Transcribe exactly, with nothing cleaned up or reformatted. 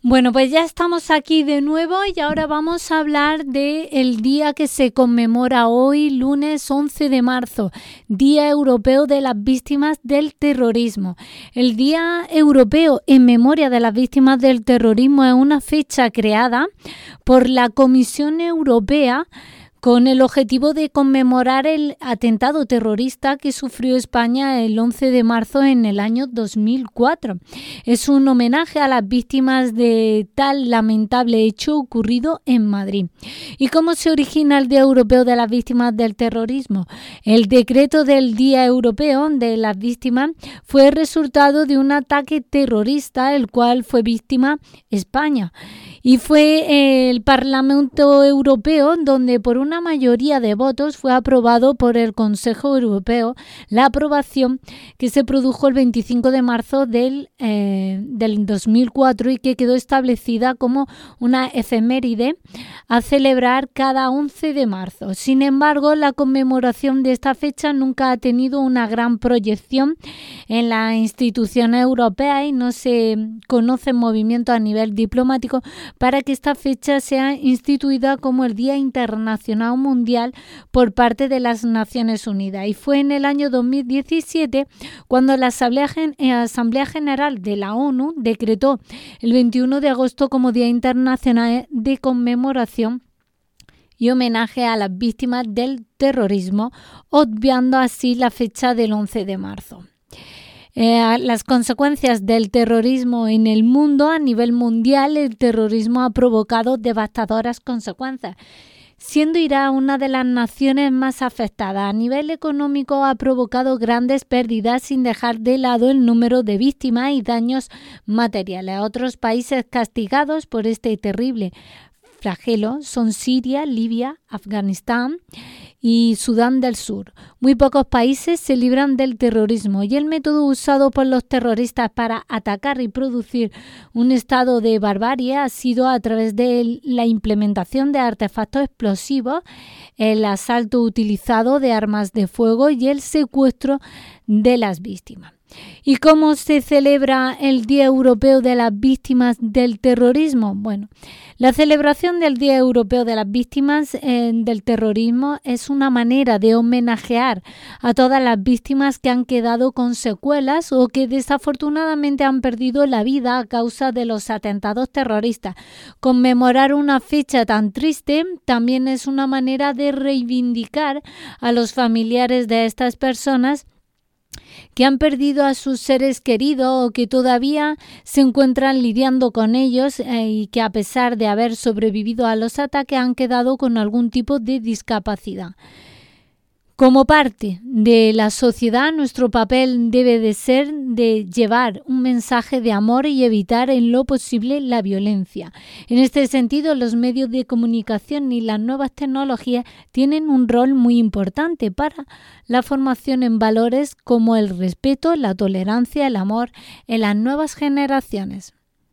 Bueno, pues ya estamos aquí de nuevo y ahora vamos a hablar del día que se conmemora hoy, lunes once de marzo, Día Europeo de las Víctimas del Terrorismo. El Día Europeo en Memoria de las Víctimas del Terrorismo es una fecha creada por la Comisión Europea con el objetivo de conmemorar el atentado terrorista que sufrió España el once de marzo en el año dos mil cuatro. Es un homenaje a las víctimas de tal lamentable hecho ocurrido en Madrid. ¿Y cómo se origina el Día Europeo de las Víctimas del Terrorismo? El decreto del Día Europeo de las Víctimas fue resultado de un ataque terrorista, el cual fue víctima España. Y fue el Parlamento Europeo donde por una mayoría de votos fue aprobado por el Consejo Europeo la aprobación que se produjo el veinticinco de marzo del, eh, del dos mil cuatro y que quedó establecida como una efeméride a celebrar cada once de marzo. Sin embargo, la conmemoración de esta fecha nunca ha tenido una gran proyección en las instituciones europeas y no se conoce movimiento a nivel diplomático para que esta fecha sea instituida como el Día Internacional Mundial por parte de las Naciones Unidas. Y fue en el año dos mil diecisiete cuando la Asamblea, Gen- Asamblea General de la ONU decretó el veintiuno de agosto como Día Internacional de Conmemoración y homenaje a las víctimas del terrorismo, obviando así la fecha del once de marzo. Eh, las consecuencias del terrorismo en el mundo, a nivel mundial, el terrorismo ha provocado devastadoras consecuencias, siendo Irak una de las naciones más afectadas. A nivel económico ha provocado grandes pérdidas sin dejar de lado el número de víctimas y daños materiales. Otros países castigados por este terrible flagelo son Siria, Libia, Afganistán y Sudán del Sur. Muy pocos países se libran del terrorismo y el método usado por los terroristas para atacar y producir un estado de barbarie ha sido a través de la implementación de artefactos explosivos, el asalto utilizado de armas de fuego y el secuestro de las víctimas. ¿Y cómo se celebra el Día Europeo de las Víctimas del Terrorismo? Bueno, la celebración del Día Europeo de las Víctimas eh, del Terrorismo es una manera de homenajear a todas las víctimas que han quedado con secuelas o que desafortunadamente han perdido la vida a causa de los atentados terroristas. Conmemorar una fecha tan triste también es una manera de reivindicar a los familiares de estas personas que han perdido a sus seres queridos o que todavía se encuentran lidiando con ellos eh, y que a pesar de haber sobrevivido a los ataques han quedado con algún tipo de discapacidad. Como parte de la sociedad, nuestro papel debe de ser de llevar un mensaje de amor y evitar en lo posible la violencia. En este sentido, los medios de comunicación y las nuevas tecnologías tienen un rol muy importante para la formación en valores como el respeto, la tolerancia, el amor en las nuevas generaciones.